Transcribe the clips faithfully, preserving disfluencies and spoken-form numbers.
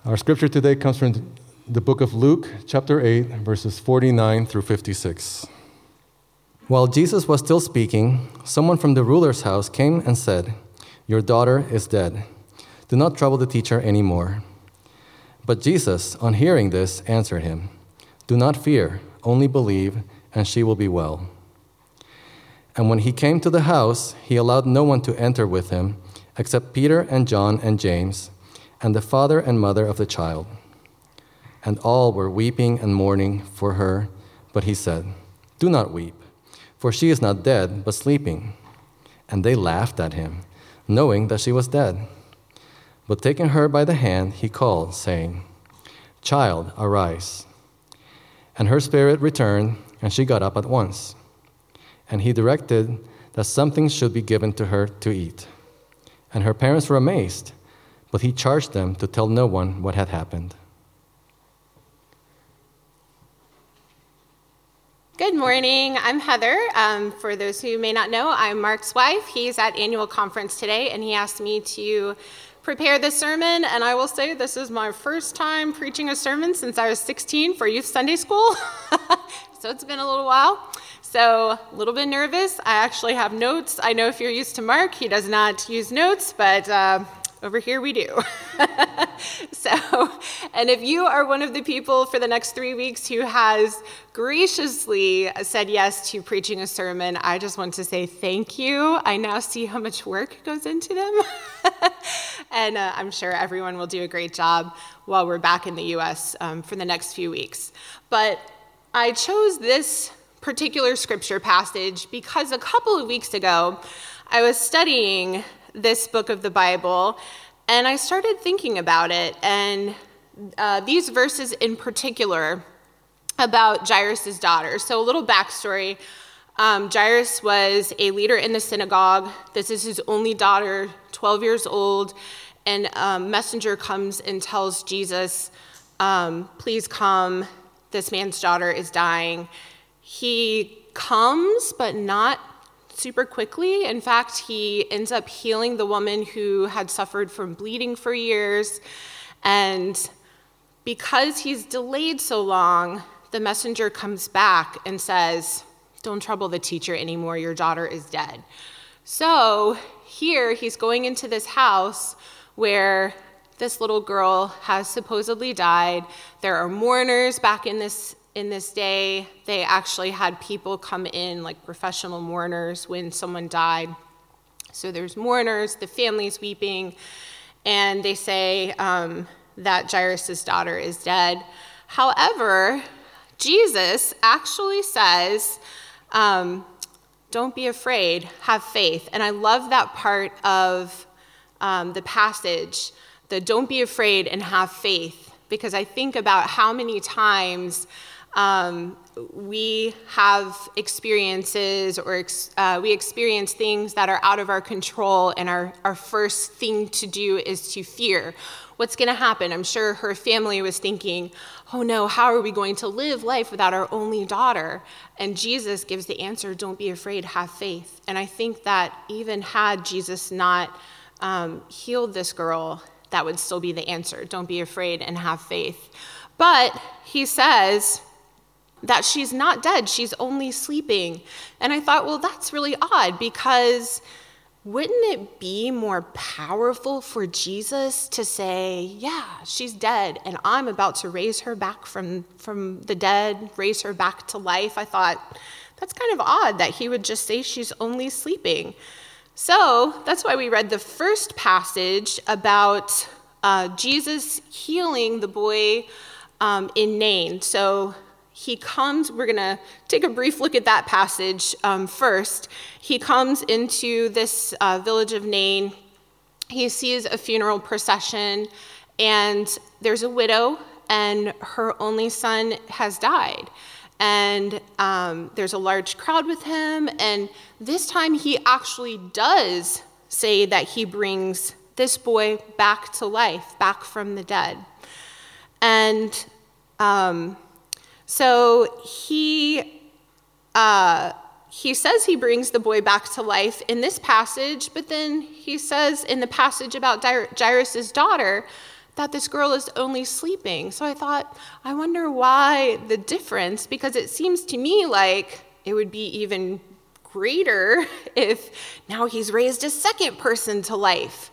Our scripture today comes from the book of Luke, chapter eight, verses forty-nine through fifty-six. While Jesus was still speaking, someone from the ruler's house came and said, "Your daughter is dead. Do not trouble the teacher anymore." But Jesus, on hearing this, answered him, "Do not fear, only believe, and she will be well." And when he came to the house, he allowed no one to enter with him, except Peter and John and James, and the father and mother of the child. And all were weeping and mourning for her, but he said, "Do not weep, for she is not dead, but sleeping." And they laughed at him, knowing that she was dead. But taking her by the hand, he called, saying, "Child, arise." And her spirit returned, and she got up at once. And he directed that something should be given to her to eat. And her parents were amazed, but he charged them to tell no one what had happened. Good morning. I'm Heather. Um, for those who may not know, I'm Mark's wife. He's at annual conference today, and he asked me to prepare this sermon. And I will say this is my first time preaching a sermon since I was sixteen for youth Sunday school. So it's been a little while. So a little bit nervous. I actually have notes. I know if you're used to Mark, he does not use notes, but uh, over here we do. So, and if you are one of the people for the next three weeks who has graciously said yes to preaching a sermon, I just want to say thank you. I now see how much work goes into them. And uh, I'm sure everyone will do a great job while we're back in the U S um, for the next few weeks. But I chose this particular scripture passage because a couple of weeks ago, I was studying this book of the Bible, and I started thinking about it, and uh, these verses in particular about Jairus' daughter. So a little backstory. Um, Jairus was a leader in the synagogue. This is his only daughter, twelve years old, and a messenger comes and tells Jesus, um, please come, this man's daughter is dying. He comes, but not super quickly. In fact, he ends up healing the woman who had suffered from bleeding for years. And because he's delayed so long, the messenger comes back and says, "Don't trouble the teacher anymore, your daughter is dead." So here he's going into this house where this little girl has supposedly died. There are mourners back in this In this day. They actually had people come in, like professional mourners, when someone died. So there's mourners, the family's weeping, and they say um, that Jairus' daughter is dead. However, Jesus actually says, um, don't be afraid, have faith. And I love that part of um, the passage, the don't be afraid and have faith, because I think about how many times Um, we have experiences or ex- uh, we experience things that are out of our control, and our, our first thing to do is to fear. What's going to happen? I'm sure her family was thinking, oh no, how are we going to live life without our only daughter? And Jesus gives the answer, don't be afraid, have faith. And I think that even had Jesus not um, healed this girl, that would still be the answer. Don't be afraid and have faith. But he says that she's not dead, she's only sleeping. And I thought, well, that's really odd, because wouldn't it be more powerful for Jesus to say, yeah, she's dead, and I'm about to raise her back from, from the dead, raise her back to life? I thought, that's kind of odd that he would just say she's only sleeping. So that's why we read the first passage about uh, Jesus healing the boy um, in Nain. So he comes, we're going to take a brief look at that passage um, first. He comes into this uh, village of Nain. He sees a funeral procession, and there's a widow, and her only son has died. And um, there's a large crowd with him, and this time he actually does say that he brings this boy back to life, back from the dead. And um, So he uh, he says he brings the boy back to life in this passage, but then he says in the passage about Jairus' daughter that this girl is only sleeping. So I thought, I wonder why the difference, because it seems to me like it would be even greater if now he's raised a second person to life.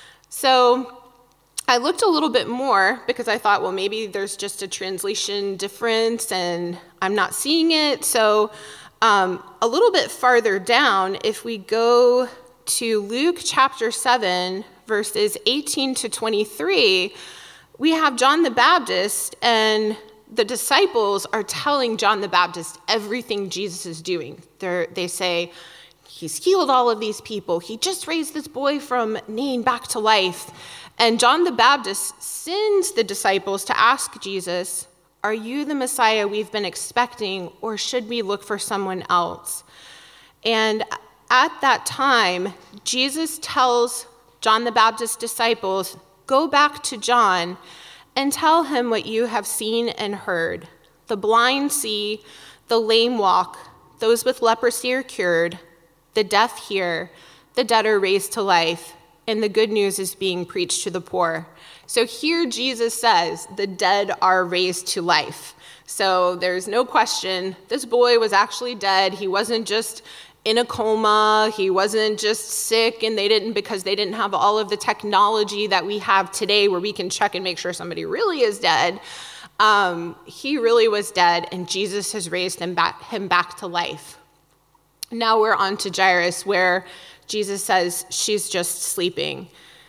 So I looked a little bit more because I thought, well, maybe there's just a translation difference and I'm not seeing it. So um, a little bit farther down, if we go to Luke chapter seven, verses eighteen to twenty-three, we have John the Baptist, and the disciples are telling John the Baptist everything Jesus is doing. They're, they say, he's healed all of these people. He just raised this boy from Nain back to life. And John the Baptist sends the disciples to ask Jesus, are you the Messiah we've been expecting, or should we look for someone else? And at that time, Jesus tells John the Baptist's disciples, go back to John and tell him what you have seen and heard. The blind see, the lame walk, those with leprosy are cured, the deaf hear, the dead are raised to life, and the good news is being preached to the poor. So here Jesus says the dead are raised to life. So there's no question, this boy was actually dead. He wasn't just in a coma. He wasn't just sick and they didn't, because they didn't have all of the technology that we have today where we can check and make sure somebody really is dead. Um, he really was dead, and Jesus has raised him back, him back to life. Now we're on to Jairus, where Jesus says she's just sleeping.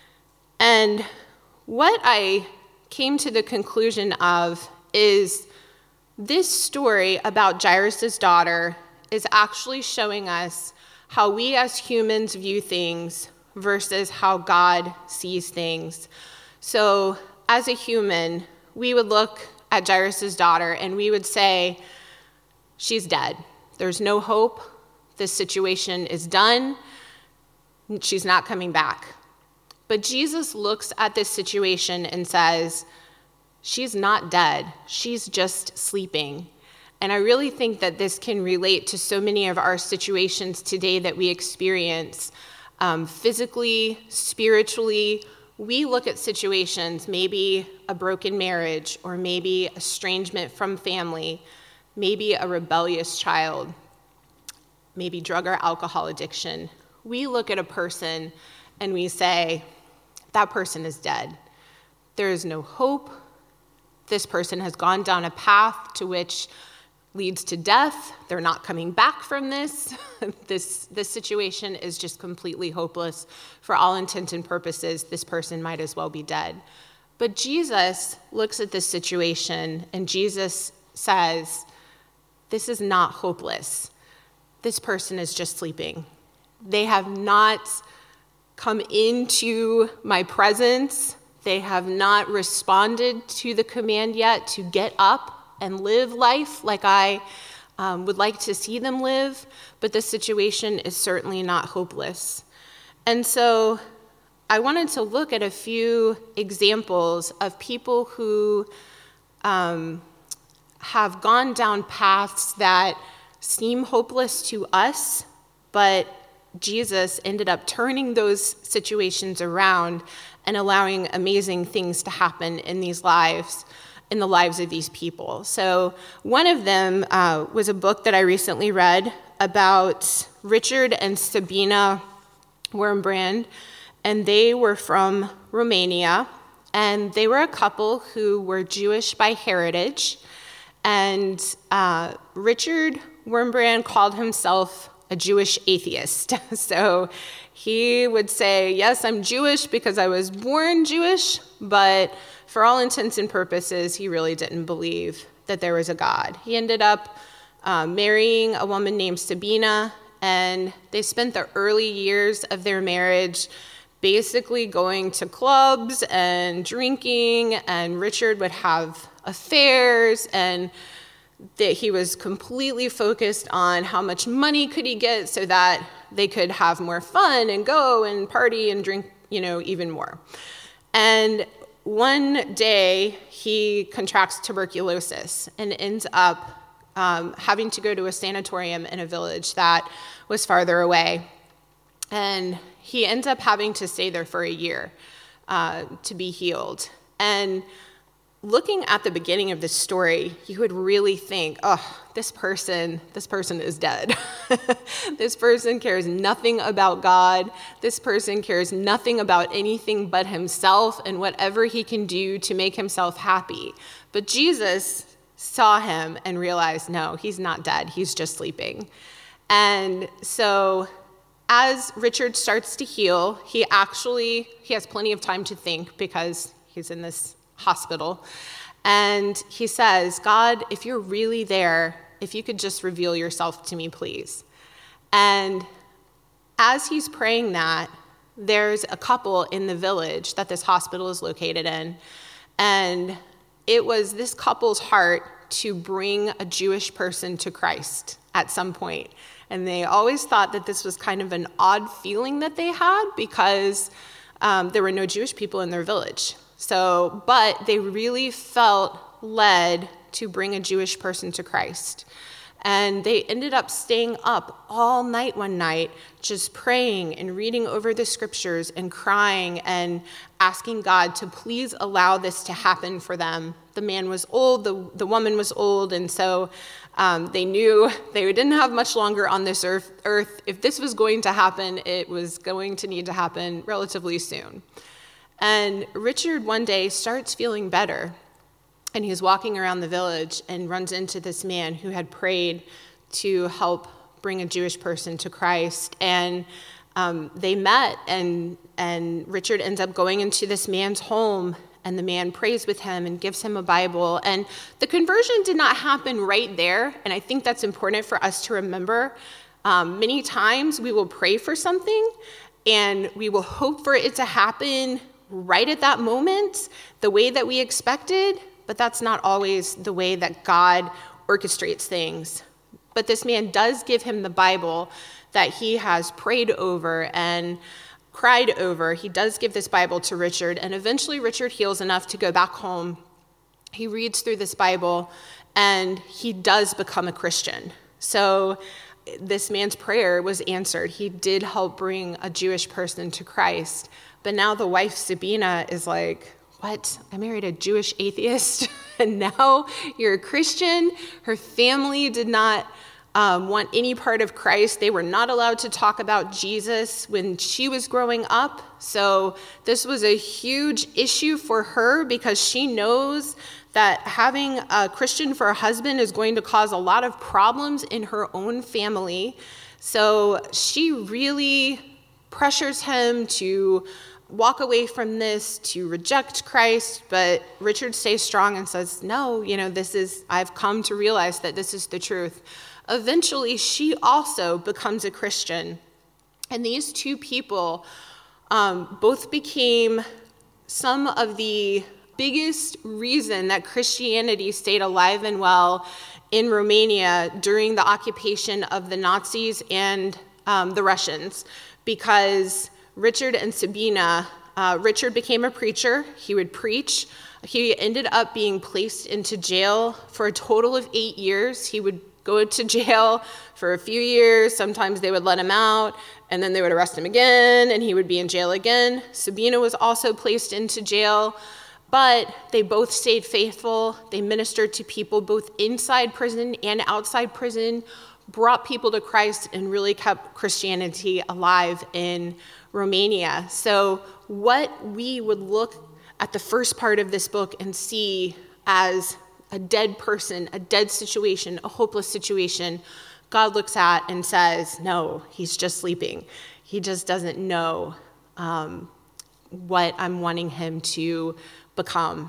And what I came to the conclusion of is this story about Jairus' daughter is actually showing us how we as humans view things versus how God sees things. So as a human, we would look at Jairus' daughter and we would say, she's dead. There's no hope. This situation is done. She's not coming back. But Jesus looks at this situation and says, she's not dead. She's just sleeping. And I really think that this can relate to so many of our situations today that we experience um, physically, spiritually. We look at situations, maybe a broken marriage, or maybe estrangement from family, maybe a rebellious child, maybe drug or alcohol addiction. We look at a person and we say, that person is dead. There is no hope. This person has gone down a path to which leads to death. They're not coming back from this. this. This situation is just completely hopeless. For all intents and purposes, this person might as well be dead. But Jesus looks at this situation and Jesus says, this is not hopeless. This person is just sleeping. They have not come into my presence. They have not responded to the command yet to get up and live life like I um, would like to see them live, but the situation is certainly not hopeless. And so I wanted to look at a few examples of people who um, have gone down paths that seem hopeless to us, but Jesus ended up turning those situations around and allowing amazing things to happen in these lives, in the lives of these people. So one of them uh, was a book that I recently read about Richard and Sabina Wurmbrand, and they were from Romania, and they were a couple who were Jewish by heritage, and uh, Richard Wurmbrand called himself a Jewish atheist. So he would say, yes, I'm Jewish because I was born Jewish, but for all intents and purposes, he really didn't believe that there was a God. He ended up uh, marrying a woman named Sabina, and they spent the early years of their marriage basically going to clubs and drinking, and Richard would have affairs, and that he was completely focused on how much money could he get so that they could have more fun and go and party and drink, you know, even more. And one day he contracts tuberculosis and ends up um, having to go to a sanatorium in a village that was farther away. And he ends up having to stay there for a year uh, to be healed. And looking at the beginning of this story, you would really think, oh, this person, this person is dead. This person cares nothing about God. This person cares nothing about anything but himself and whatever he can do to make himself happy. But Jesus saw him and realized, no, he's not dead. He's just sleeping. And so as Richard starts to heal, he actually, he has plenty of time to think because he's in this hospital. And he says, God, if you're really there, if you could just reveal yourself to me, please. And as he's praying that, there's a couple in the village that this hospital is located in. And it was this couple's heart to bring a Jewish person to Christ at some point. And they always thought that this was kind of an odd feeling that they had because um, there were no Jewish people in their village. So, but they really felt led to bring a Jewish person to Christ. And they ended up staying up all night one night, just praying and reading over the scriptures and crying and asking God to please allow this to happen for them. The man was old, the, the woman was old, and so um, they knew they didn't have much longer on this earth, earth. If this was going to happen, it was going to need to happen relatively soon. And Richard one day starts feeling better. And he's walking around the village and runs into this man who had prayed to help bring a Jewish person to Christ. And um, they met, and, and Richard ends up going into this man's home, and the man prays with him and gives him a Bible. And the conversion did not happen right there, and I think that's important for us to remember. Um, many times we will pray for something, and we will hope for it to happen right at that moment, the way that we expected, but that's not always the way that God orchestrates things. But this man does give him the Bible that he has prayed over and cried over. He does give this Bible to Richard, and eventually Richard heals enough to go back home. He reads through this Bible, and he does become a Christian. So this man's prayer was answered. He did help bring a Jewish person to Christ. But now the wife, Sabina, is like, what? I married a Jewish atheist, and now you're a Christian? Her family did not um, want any part of Christ. They were not allowed to talk about Jesus when she was growing up. So this was a huge issue for her because she knows that having a Christian for a husband is going to cause a lot of problems in her own family. So she really pressures him to walk away from this, to reject Christ, but Richard stays strong and says, no, you know, this is, I've come to realize that this is the truth. Eventually, she also becomes a Christian, and these two people um, both became some of the biggest reason that Christianity stayed alive and well in Romania during the occupation of the Nazis and um, the Russians, because Richard and Sabina, uh, Richard became a preacher. He would preach. He ended up being placed into jail for a total of eight years. He would go to jail for a few years. Sometimes they would let him out, and then they would arrest him again, and he would be in jail again. Sabina was also placed into jail, but they both stayed faithful. They ministered to people both inside prison and outside prison, brought people to Christ, and really kept Christianity alive in Romania. So what we would look at the first part of this book and see as a dead person, a dead situation, a hopeless situation, God looks at and says, no, he's just sleeping. He just doesn't know um, what I'm wanting him to become.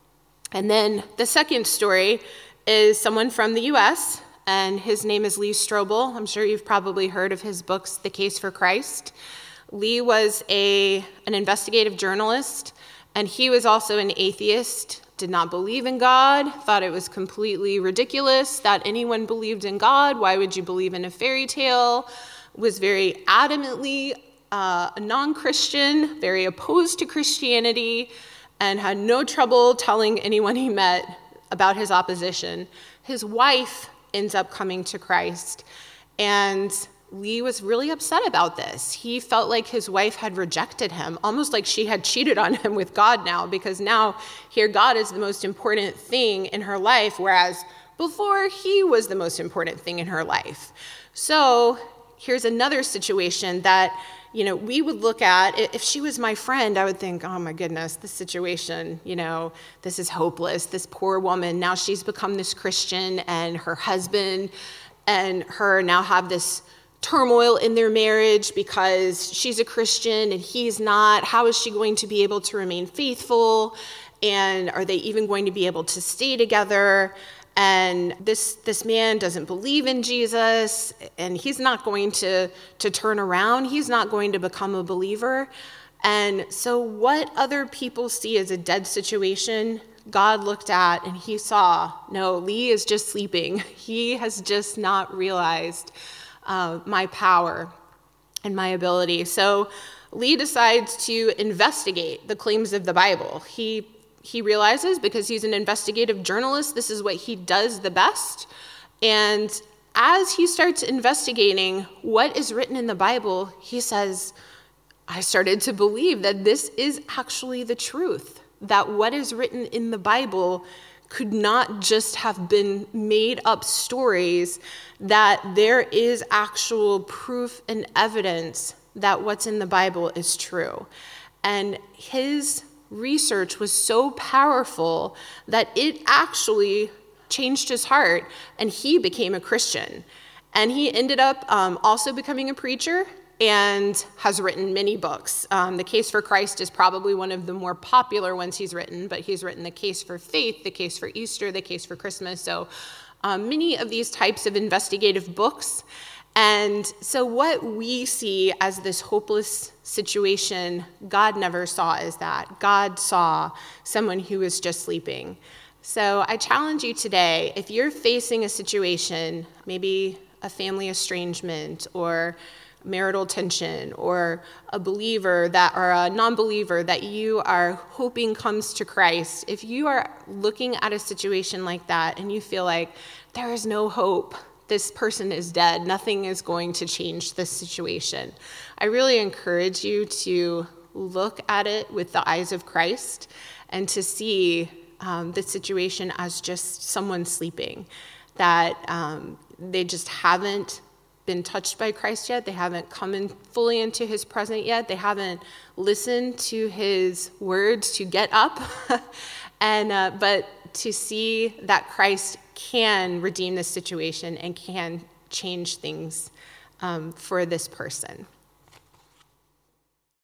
And then the second story is someone from the U S, and his name is Lee Strobel. I'm sure you've probably heard of his books, The Case for Christ. Lee was a an investigative journalist, and he was also an atheist, did not believe in God, thought it was completely ridiculous that anyone believed in God. Why would you believe in a fairy tale? Was very adamantly uh, a non-Christian, very opposed to Christianity, and had no trouble telling anyone he met about his opposition. His wife ends up coming to Christ, and Lee was really upset about this. He felt like his wife had rejected him, almost like she had cheated on him with God now, because now here God is the most important thing in her life, whereas before he was the most important thing in her life. So here's another situation that, you know, we would look at. If she was my friend, I would think, oh my goodness, this situation, you know, this is hopeless. This poor woman, now she's become this Christian, and her husband and her now have this turmoil in their marriage because she's a Christian and he's not. How is she going to be able to remain faithful? And are they even going to be able to stay together? And this this man doesn't believe in Jesus, and he's not going to, to turn around. He's not going to become a believer. And so what other people see as a dead situation, God looked at and he saw, no, Lee is just sleeping. He has just not realized uh, my power and my ability. So Lee decides to investigate the claims of the Bible. He He realizes, because he's an investigative journalist, this is what he does the best. And as he starts investigating what is written in the Bible, he says, I started to believe that this is actually the truth, that what is written in the Bible could not just have been made up stories, that there is actual proof and evidence that what's in the Bible is true. And his research was so powerful that it actually changed his heart, and he became a Christian. And he ended up um, also becoming a preacher and has written many books. Um, the Case for Christ is probably one of the more popular ones he's written, but he's written The Case for Faith, The Case for Easter, The Case for Christmas. So um, many of these types of investigative books. And so what we see as this hopeless situation, God never saw as that. God saw someone who was just sleeping. So I challenge you today, if you're facing a situation, maybe a family estrangement or marital tension, or a believer that or a non-believer that you are hoping comes to Christ, if you are looking at a situation like that and you feel like there is no hope, this person is dead, nothing is going to change this situation, I really encourage you to look at it with the eyes of Christ and to see um, the situation as just someone sleeping, that um, they just haven't been touched by Christ yet. They haven't come in fully into his presence yet. They haven't listened to his words to get up, and uh, but to see that Christ can redeem this situation and can change things um, for this person.